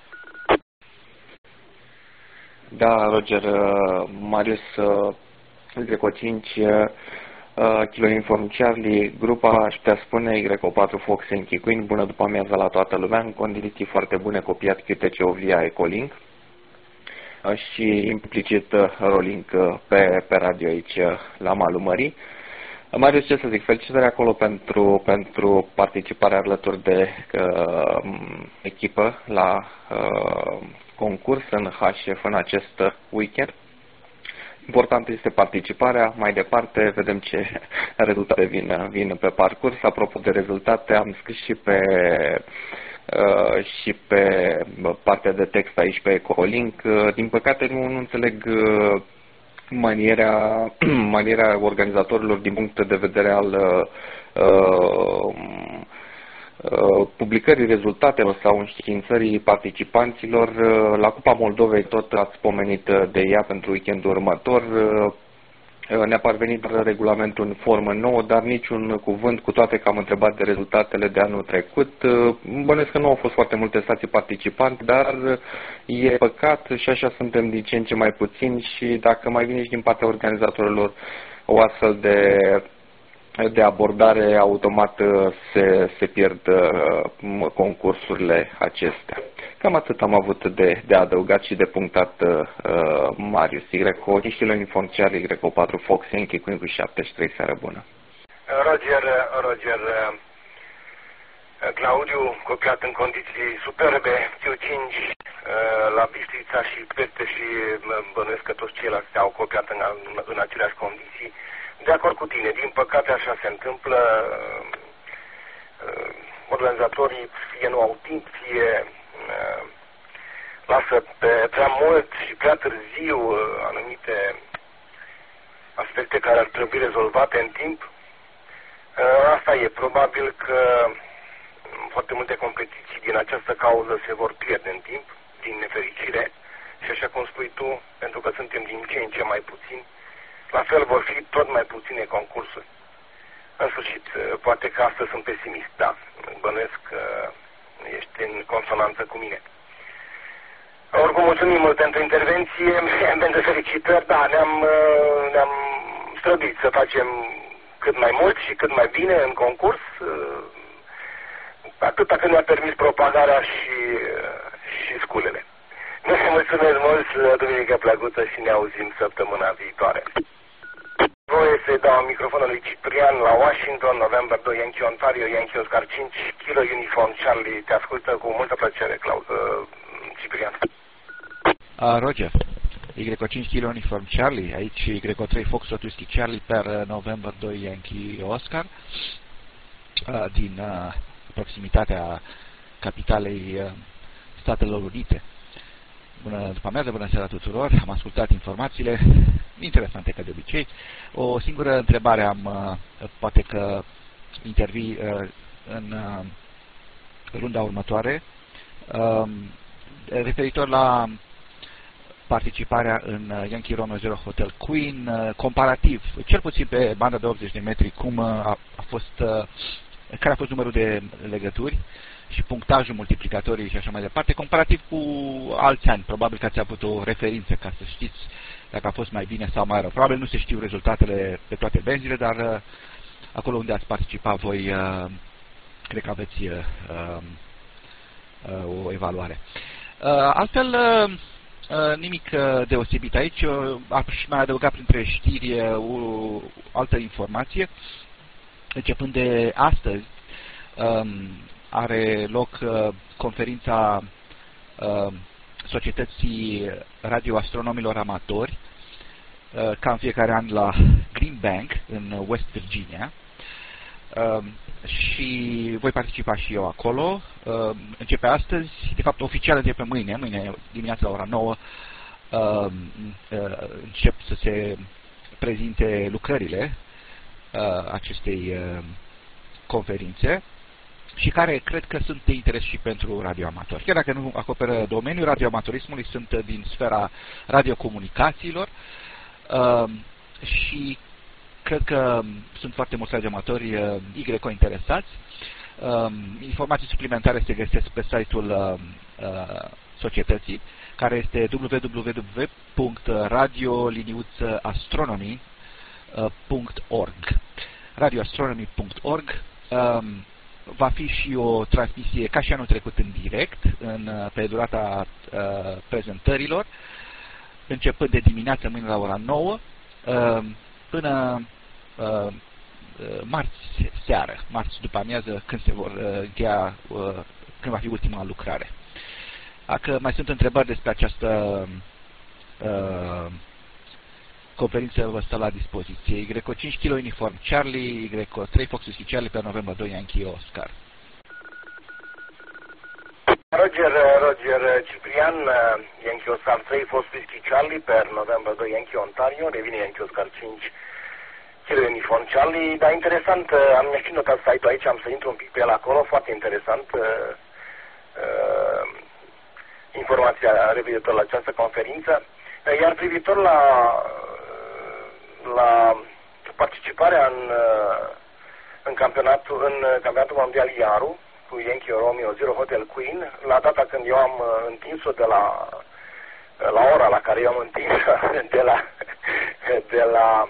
Da, Roger, Marius, YO 5 Kilo Uniform Charlie, grupa, aș putea spune, YO 4 Fox Yankee Queen, bună după amiază la toată lumea, în condiții foarte bune, copiat QTCO via Ecolink și implicit rolling pe radio aici la malul mării. Marius, ce să zic, felicitări acolo pentru participarea alături de echipă la concurs în HF în acest weekend. Important este participarea, mai departe vedem ce rezultate vin pe parcurs. Apropo de rezultate, am scris și pe partea de text aici pe Ecolink. Din păcate nu înțeleg maniera organizatorilor din punct de vedere al publicării rezultatelor sau înștiințării participanților. La Cupa Moldovei tot ați pomenit de ea pentru weekendul următor. Ne-a parvenit regulamentul în formă nouă, dar niciun cuvânt, cu toate că am întrebat de rezultatele de anul trecut. Bănuiesc că nu au fost foarte multe stații participanți, dar e păcat și așa suntem din ce în ce mai puțini și dacă mai vine și din partea organizatorilor o astfel de abordare, automat se pierd concursurile acestea. Cam atât am avut de adăugat și de punctat Marius. YO 5 Kilo Uniform Charlie, YO 4 Fox Yankee Queen cu 73, seară bună. Roger, Claudiu, copiat în condiții superbe, Q5 la Bistrița și peste și bănuiesc că toți ceilalți au copiat în aceleași condiții. De acord cu tine, din păcate așa se întâmplă, organizatorii fie nu au timp, fie lasă prea mult și prea târziu anumite aspecte care ar trebui rezolvate în timp. Asta e. Probabil că foarte multe competiții din această cauză se vor pierde în timp, din nefericire. Și așa cum spui tu, pentru că suntem din ce în ce mai puțini, la fel vor fi tot mai puține concursuri. În sfârșit, poate că astăzi sunt pesimist, da. Bănuiesc că ești în consonanță cu mine. Oricum, mulțumim mult pentru intervenție, pentru felicitări, da, ne-am străduit să facem cât mai mult și cât mai bine în concurs, atâta când ne-a permis propagarea și sculele. Noi mulțumesc mult, duminică plăcută și ne auzim săptămâna viitoare. Voie să dau microfonul lui Ciprian la Washington, November 2, Yankee Ontario, Yankee Oscar 5, Kilo Uniform Charlie, te ascultă cu multă plăcere, Ciprian. Roger, Y5 Kilo Uniform Charlie, aici Y3 Foxtrot Whiskey Charlie per November 2 Yankee Oscar, din proximitatea capitalei Statelor Unite. Bună după amiază, bună seara tuturor, am ascultat informațiile, interesante ca de obicei. O singură întrebare am, poate că intervii în runda următoare, referitor la participarea în Yankee Romeo Zero Hotel Queen, comparativ, cel puțin pe banda de 80 de metri, cum a fost, care a fost numărul de legături și punctajul, multiplicatorii și așa mai departe, comparativ cu alți ani. Probabil că ați avut o referință ca să știți dacă a fost mai bine sau mai rău. Probabil nu se știu rezultatele pe toate benzile, dar acolo unde ați participat voi, cred că aveți o evaluare. Altfel, nimic deosebit aici. Aș mai adăuga printre știri o altă informație. Începând de astăzi, are loc conferința Societății Radioastronomilor Amatori, ca în fiecare an la Green Bank, în West Virginia, și voi participa și eu acolo. Începe astăzi, de fapt oficial începe mâine dimineața la ora 9, încep să se prezinte lucrările acestei conferințe, și care cred că sunt de interes și pentru radioamatori. Chiar dacă nu acoperă domeniul radioamatorismului, sunt din sfera radiocomunicațiilor și cred că sunt foarte mulți radioamatori YCO interesați. Informații suplimentare se găsesc pe site-ul societății, care este www.radio-astronomy.org radioastronomy.org. Va fi și o transmisie, ca și anul trecut, în direct, pe durata prezentărilor, începând de dimineață, mâine la ora 9, până marți seară, marți după amiază, când se vor încheia, când va fi ultima lucrare. Dacă mai sunt întrebări despre această conferință, vă stă la dispoziție. Y5 Kilo Uniform Charlie, Y3 Fox Whiskey Charlie pe November 2 Yankee Oscar. Roger Ciprian, Yankee Oscar 3 Fox Whiskey Charlie pe November 2 Yankee Ontario, revine Yankee Oscar 5 Kilo Uniform Charlie, dar interesant, am și notat site-ul aici, am să intru un pic pe el acolo, foarte interesant informația referitor la această conferință. Iar privitor la participarea în campionatul mondial IARU cu Yankee Romeo Zero Hotel Queen, la data când eu am întins-o de la ora la care eu am întins-o de la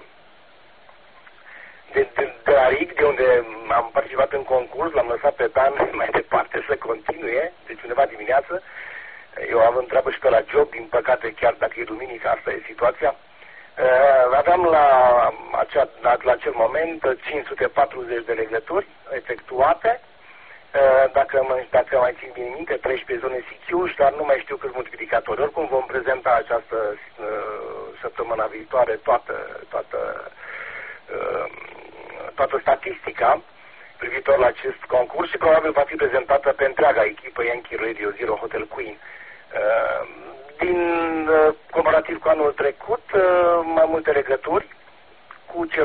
RIC, de unde am participat în concurs, l-am lăsat pe Dan mai departe să continue, deci undeva dimineață. Eu am treabă și pe la job, din păcate, chiar dacă e duminică, asta e situația. Aveam la acel moment 540 de legături efectuate, dacă mai țin bine minte, 13 zone CQ, dar nu mai știu câți multiplicatori. Oricum vom prezenta această săptămâna viitoare toată statistica privitor la acest concurs și probabil va fi prezentată pe întreaga echipă Yankee Radio Zero Hotel Queen. Comparativ cu anul trecut, mai multe legături,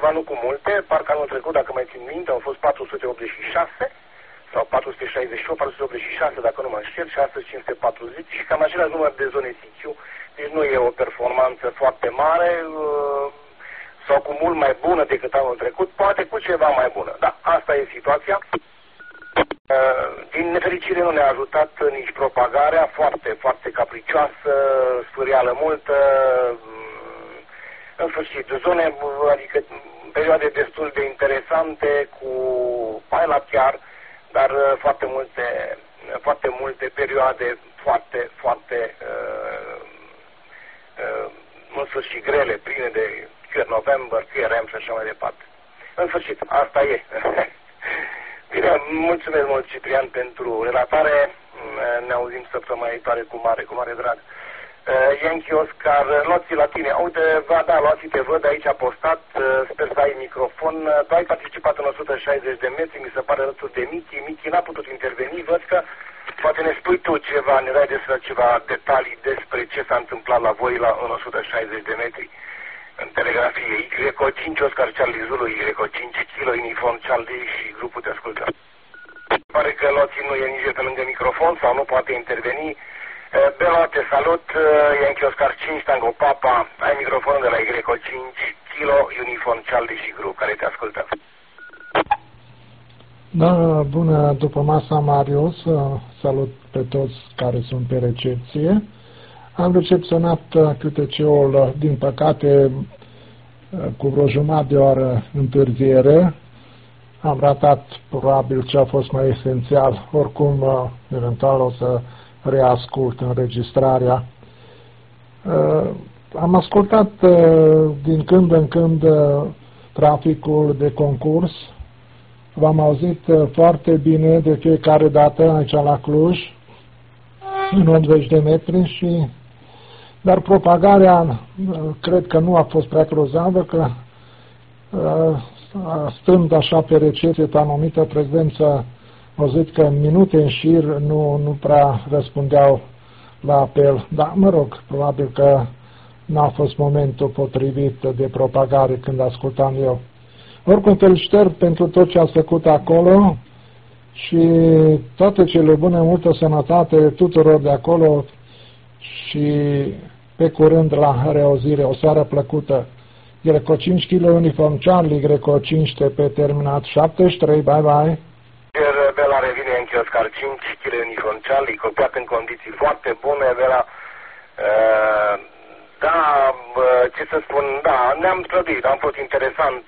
ceva, nu cu multe. Parcă anul trecut, dacă mai țin minte, au fost 486 sau 468, 486, dacă nu mă înșel, și astăzi 540 și cam același număr de zone SICU. Deci nu e o performanță foarte mare sau cu mult mai bună decât anul trecut, poate cu ceva mai bună. Da, asta e situația. Din nefericire nu ne-a ajutat nici propagarea, foarte, foarte capricioasă, sfârială multă, în sfârșit, zone, adică perioade destul de interesante, cu pilot chiar, dar foarte multe perioade foarte în sfârșit grele, pline de Cure November, QRM și așa mai departe. În sfârșit, asta e. Bine, mulțumesc mult, Ciprian, pentru relatare. Ne auzim săptămâna viitoare cu mare drag. Yankee Oscar, Loții la tine. Uite, da, Loții, te văd aici postat. Sper să ai microfon. Tu ai participat în 160 de metri, mi se pare alături de Michi. Michi n-a putut interveni. Văd că poate ne spui tu ceva, ne dai despre ceva detalii despre ce s-a întâmplat la voi în 160 de metri. În telegrafie, Y5 Oscar Charlie Zulu, Y5 Kilo Uniform Charlie și grupul te ascultă. Pare că Loții nu e nici pe lângă microfon sau nu poate interveni. Bela, te salut, Yankee Oscar 5 Tango Papa, ai microfonul de la Y5 Kilo Uniform Charlie și grup care te ascultă. Da, bună după masa, Marius, salut pe toți care sunt pe recepție. Am recepționat QTC-ul, din păcate, cu vreo jumătate de oră întârziere. Am ratat probabil ce a fost mai esențial. Oricum, eventual o să reascult înregistrarea. Am ascultat din când în când traficul de concurs. V-am auzit foarte bine de fiecare dată aici la Cluj, în 80 de metri, dar propagarea cred că nu a fost prea grozavă, că stând așa pe recepție pe anumită frecvență, au zis că în minute în șir nu prea răspundeau la apel. Dar, mă rog, probabil că n-a fost momentul potrivit de propagare când ascultam eu. Oricum, felicitări pentru tot ce ați făcut acolo și toate cele bune, multă sănătate tuturor de acolo și pe curând la reauzire. O seară plăcută. Greco 5 kg Uniform Charlie, Greco 5 pe terminat 73, bye bye. Bela revine Yankee Oscar 5 kg Uniform Charlie, copiat în condiții foarte bune, Bela. Da, ce să spun, da, ne-am străduit, am fost interesant,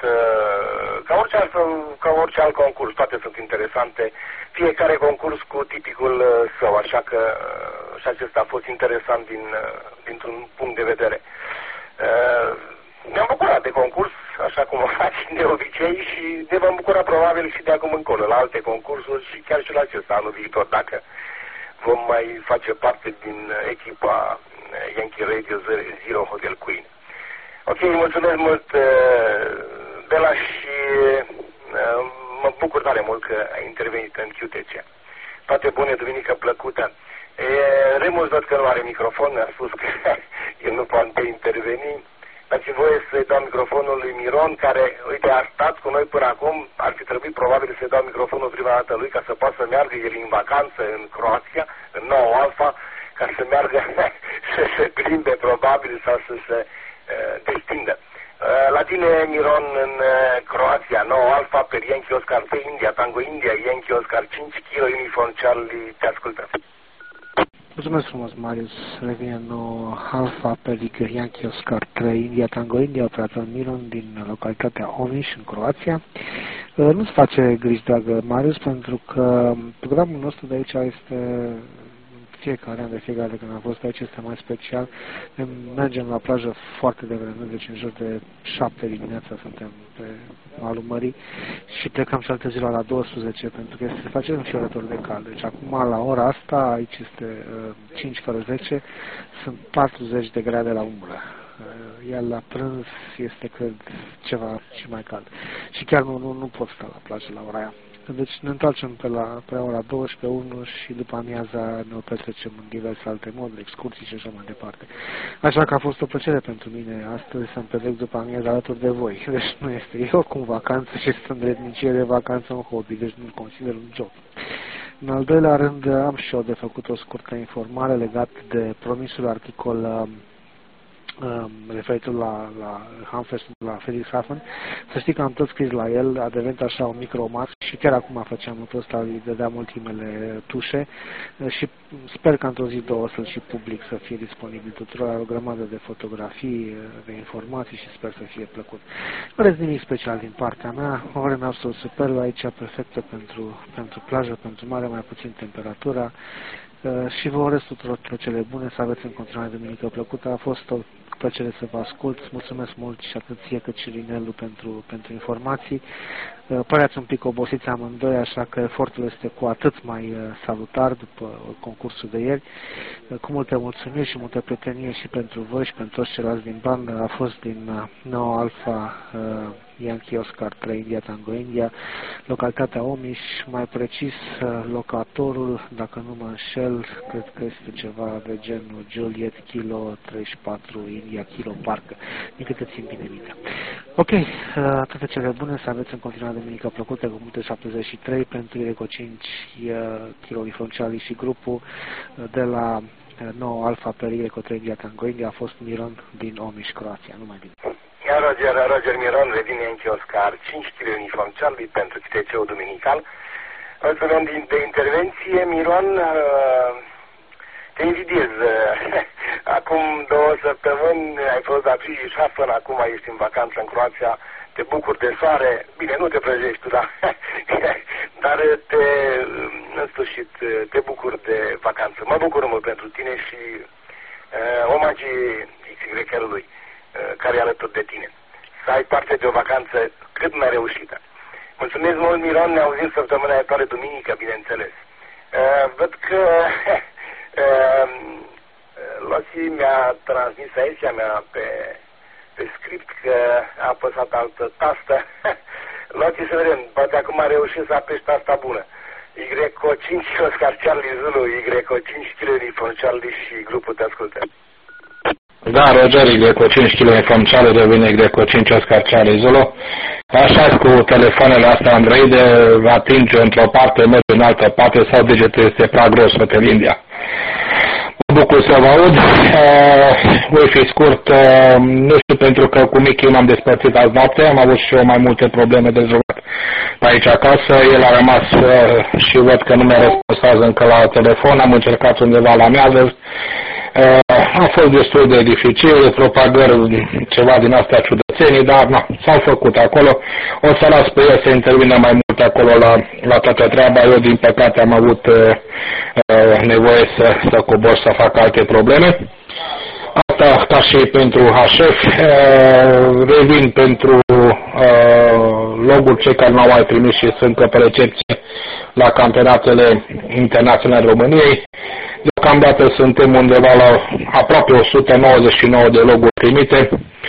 ca orice alt concurs, toate sunt interesante, fiecare concurs cu tipicul său, așa că și acesta a fost interesant dintr-un punct de vedere. Ne-am bucurat de concurs, așa cum o faci de obicei, și ne vom bucura probabil și de acum încolo, la alte concursuri și chiar și la acesta anul viitor, dacă vom mai face parte din echipa Yankee Radio Zero Hotel Queen. Ok, mulțumesc mult, Bela, și mă bucur tare mult că ai intervenit în QTC. Toate bune, duminică plăcută. Remus văd că nu are microfon, mi-a spus că el nu poate interveni. Dați voie să-i dau microfonul lui Miron, care, uite, a stat cu noi până acum. Ar fi trebuit probabil să-i dau microfonul prima dată lui ca să poată să meargă el în vacanță în Croația, în Noua Alfa, ca să meargă să se plimbe probabil sau să se destindă. La tine, Miron, în Croația, Noua Alfa, pe Yankee Oscar 3 India, Tango India, Yankee Oscar 5 kg Uniform Charlie, te ascultă. Mulțumesc frumos, Marius. Revine nou Alfa Pelică Yankee Oscar 3 India Tango India, operator Miron din localitatea Omiș, în Croația. Nu-ți face griji, dragă Marius, pentru că programul nostru de aici este fiecare an, de fiecare dată când am fost aici, este mai special. Mergem la plajă foarte devreme, deci în jur de 7 dimineața suntem pe malul mării și plecăm și alte zile la 12, pentru că se face înfiorător de cald. Deci acum, la ora asta, aici este 5 fără 10, sunt 40 de grade la umbră. Iar la prânz este, cred, ceva și mai cald. Și chiar nu pot sta la plajă la ora aia. Deci ne întoarcem pe ora 12:01 și după amiaza ne o petrecem în diverse alte moduri, excursii și așa mai departe. Așa că a fost o plăcere pentru mine astăzi să-mi petrec după amiaza alături de voi. Deci nu este eu cum vacanță și este îndrednicie de vacanță un hobby, deci nu-l consider un job. În al doilea rând am și eu de făcut o scurtă informare legat de promisul articol referitor la Hamfest, la Friedrichshafen. Să știi că am tot scris la el, a devenit așa un micromax și chiar acum făceam lucrul ăsta, îi dădeam ultimele tușe și sper că într-o zi, două să-l și public, să fie disponibil tuturor, are o grămadă de fotografii, de informații și sper să fie plăcut. Nu are nimic special din partea mea, o vreme absolut superbă aici, perfectă pentru plajă, pentru mare, mai puțin temperatura. Și vă urez tuturor cele bune, să aveți în continuare duminică plăcută. A fost o plăcere să vă ascult. Mulțumesc mult și atât ție cât și Rinelu pentru informații. Păreați un pic obosiți amândoi, așa că efortul este cu atât mai salutar după concursul de ieri. Cu multe mulțumiri și multă prietenie și pentru voi și pentru toți ceilalți din bandă. A fost din 9 Alpha Yankee Oscar 3 India Tango India, localitatea Omiș, mai precis locatorul, dacă nu mă înșel, cred că este ceva de genul Juliet Kilo 34 India Kilo parcă, din câte țin bine minte. Ok, toate cele bune, să aveți în continuare duminică plăcută cu multe 73 pentru Ireco 5 Kilo Uniform Charlie și grupul de la 9 Alpha pe Ireco 3 India Tango India a fost Miron din Omiș, Croația, numai bine. Roger Miron, Redin Yankee Oscar, 5 kg Uniform Charlie pentru CTC-ul duminical. Mulțumim de intervenție, Miron, te invidiez. Acum 2 săptămâni ai fost la Friedrichshafen, acum ești în vacanță în Croația, te bucuri de soare, bine, nu te prăjești tu, dar în sfârșit te bucuri de vacanță. Mă bucur mult pentru tine și omagii XY-ului care e alături de tine. Să ai parte de o vacanță cât mai reușită. Mulțumesc mult, Miron, ne auzim săptămâna viitoare, duminică, bineînțeles. Văd că Loții mi-a transmis aici, pe script, că a apăsat altă tastă. Loții, să vedem, poate acum a reușit să apeși tasta bună. Ireco 5 Oscar Charlie Zulu, Ireco 5 kg Uniform Charlie și grupul te ascultă. Da, Roger, Ireco 5 kg Uniform Charlie devine Ireco 5 Oscar Charlie Zulu. Așa cu telefoanele astea Android, atinge într-o parte, merge în altă parte sau degetul este prea gros, Hotel India. Mă bucur să vă aud. Voi fi scurt, nu știu, pentru că cu Michi m-am despărțit azi noapte, am avut și eu mai multe probleme de rezolvat pe aici acasă, el a rămas și văd că nu mi-a răspuns încă la telefon, am încercat undeva la amiază. A fost destul de dificil, de propagări, ceva din astea ciudățenii, dar s-au făcut acolo. O să las pe el să intervină mai mult acolo la toată treaba. Eu, din păcate, am avut nevoie să cobor să fac alte probleme. Asta ca și pentru HF. Revin pentru logul cei care n-au mai primit și sunt pe recepție la campionatele internaționale României. Deocamdată suntem undeva la aproape 199 de loguri primite,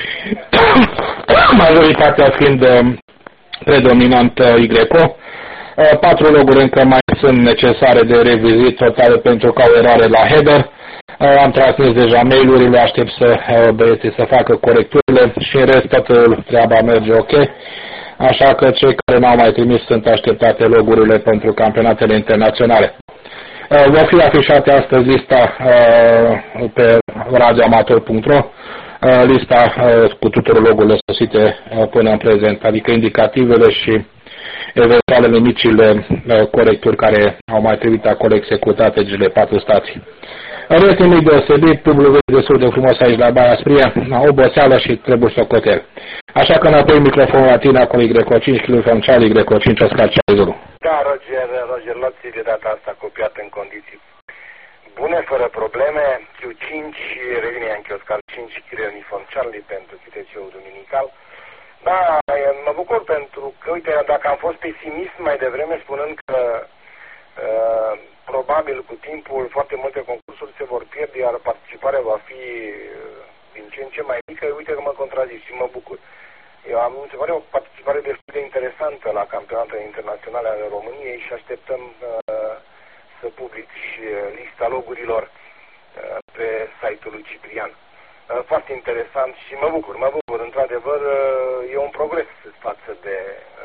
majoritatea fiind predominant YCO. 4 loguri încă mai sunt necesare de revizit totale pentru că au eroare la header. Am transmis deja mail-urile, aștept băieții să facă corecturile și în rest toată treaba merge ok. Așa că cei care n-au mai trimis sunt așteptate logurile pentru campionatele internaționale. Va fi afișate astăzi lista pe radioamator.ro, lista cu tuturor logurile sosite până în prezent, adică indicativele și eventualele micile corecturi care au mai trebuit acolo executate cele 4 stații. În rest, nimic deosebit, publicul e destul de frumos aici la Baia Sprie, oboseală și trebuie socotel. Așa că înapoi microfonul la tine, acolo Ireco 5 kg Uniform Charlie, Ireco 5 Oscar Charlie Zulu. Da, Roger, Loții de data asta copiat în condiții bune, fără probleme, Q5 și revine Yankee Oscar 5 kg Uniform Charlie pentru CTC-ul duminical. Da, mă bucur pentru că, uite, dacă am fost pesimist mai devreme spunând că probabil cu timpul foarte multe concursuri se vor pierde, iar participarea va fi din ce în ce mai mică, uite că mă contrazic și mă bucur. Mi se pare o participare destul de interesantă. interesantă la campionatele internaționale ale României și așteptăm să publici lista logurilor pe site-ul lui Ciprian. Foarte interesant și mă bucur, într-adevăr e un progres față de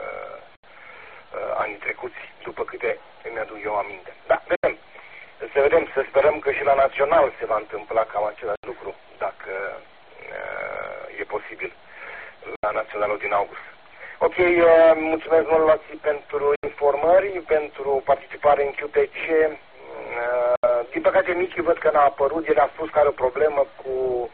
anii trecuți, după câte îmi aduc eu aminte. Da, vedem, să sperăm că și la național se va întâmpla cam același lucru, dacă e posibil, la naționalul din august. Ok, mulțumesc mult, Lații, pentru informări, pentru participare în QTC. Din păcate, Michi văd că n-a apărut, el a spus că are o problemă cu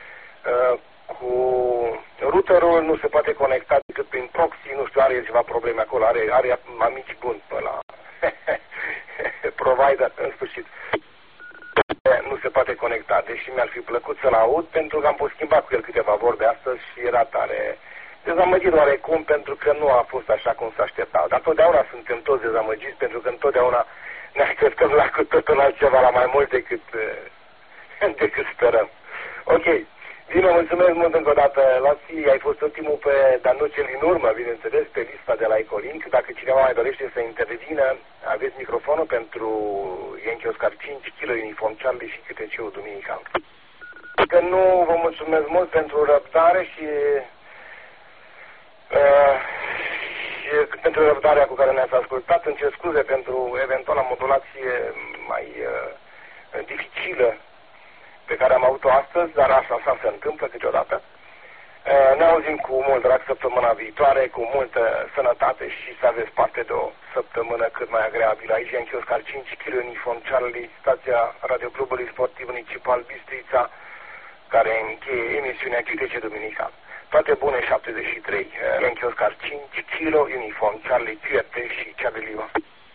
routerul, nu se poate conecta decât prin proxy, nu știu, are ceva probleme acolo, are amici buni pe la provider, în sfârșit. Nu se poate conecta, deși mi-ar fi plăcut să-l aud, pentru că am pus schimba cu el câteva vorbe astăzi și era tare dezamăgit oarecum, pentru că nu a fost așa cum s-a aștepta. Dar totdeauna suntem toți dezamăgiți, pentru că întotdeauna ne așteptăm la cu totul altceva, la mai mult decât sperăm. Ok. Bine, mulțumesc mult încă o dată, Lații, ai fost ultimul dar nu cel din urmă, bineînțeles, pe lista de la Ecolink. Dacă cineva mai dorește să intervină, aveți microfonul pentru Yankee Oscar 5, Kilo Uniform Charlie și QTC-ul duminical. Că nu, vă mulțumesc mult pentru răbdare și pentru răbdarea cu care ne-ați ascultat. Îmi cer scuze pentru eventuala modulație mai dificilă pe care am avut-o astăzi, dar așa se întâmplă câteodată. Ne auzim cu mult drag săptămâna viitoare, cu multă sănătate și să aveți parte de o săptămână cât mai agreabilă. Aici Yankee Oscar 5, Kilo Uniform Charlie, stația Radioclubului Sportiv Municipal Bistrița, care încheie emisiunea QTC Duminical. Toate bune, 73, Yankee Oscar 5, Kilo Uniform Charlie, QRT și Charlie Liva.